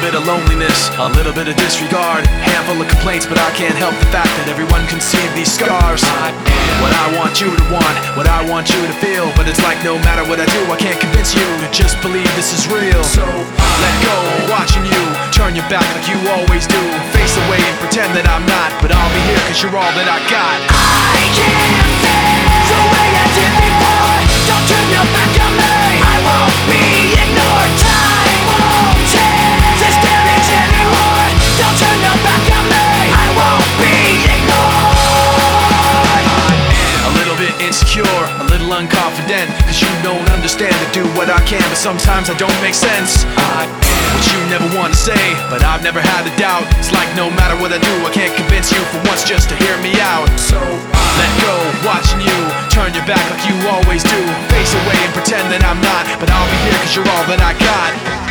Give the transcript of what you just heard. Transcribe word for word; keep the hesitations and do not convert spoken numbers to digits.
bit of loneliness, a little bit of disregard, handful of complaints, but I can't help the fact that everyone can see these scars. I am what I want you to want, what I want you to feel, but it's like no matter what I do, I can't convince you to just believe this is real. So let go, watching you turn your back like you always do, face away and pretend that I'm not, but I'll be here cause you're all that I got. I can't feel the way I did before. Don't turn your back on me, I won't be ignored. Time won't change this damage anymore. Don't turn your back on me, I won't be ignored. A little bit insecure, a little unconfident, cause you don't understand to do what I can, but sometimes I don't make sense. I am what you never want to say, but I've never had a doubt. It's like no matter what I do, I can't convince you for once just to hear me out. So let go, watching you turn your back like you always do, face away and pretend that I'm not, but I'll be here cause you're all that I got.